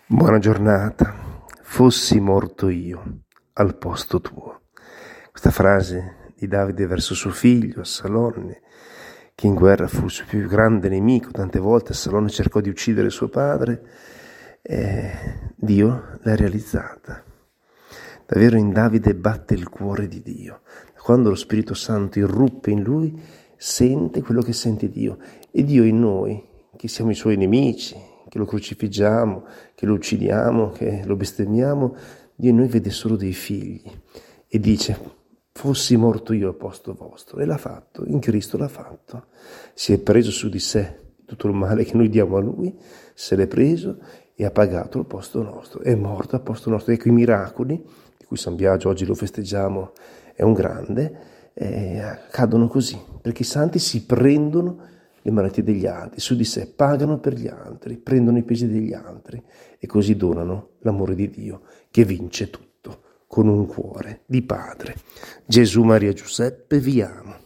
Buona giornata, fossi morto io al posto tuo. Questa frase di Davide verso suo figlio Absalone, che in guerra fu il suo più grande nemico. Tante volte Absalone cercò di uccidere suo padre e Dio l'ha realizzata. Davvero in Davide batte il cuore di Dio. Quando lo Spirito Santo irruppe in lui, sente quello che sente Dio. E Dio in noi, che siamo i suoi nemici, che lo crocifiggiamo, che lo uccidiamo, che lo bestemmiamo, Dio in noi vede solo dei figli e dice: fossi morto io al posto vostro. E l'ha fatto, in Cristo l'ha fatto. Si è preso su di sé tutto il male che noi diamo a lui, se l'è preso e ha pagato al posto nostro, è morto al posto nostro. Ecco, i miracoli di cui San Biagio oggi lo festeggiamo è un grande, accadono così, perché i santi si prendono le malattie degli altri su di sé, pagano per gli altri, prendono i pesi degli altri e così donano l'amore di Dio che vince tutto con un cuore di padre. Gesù, Maria, Giuseppe, vi amo.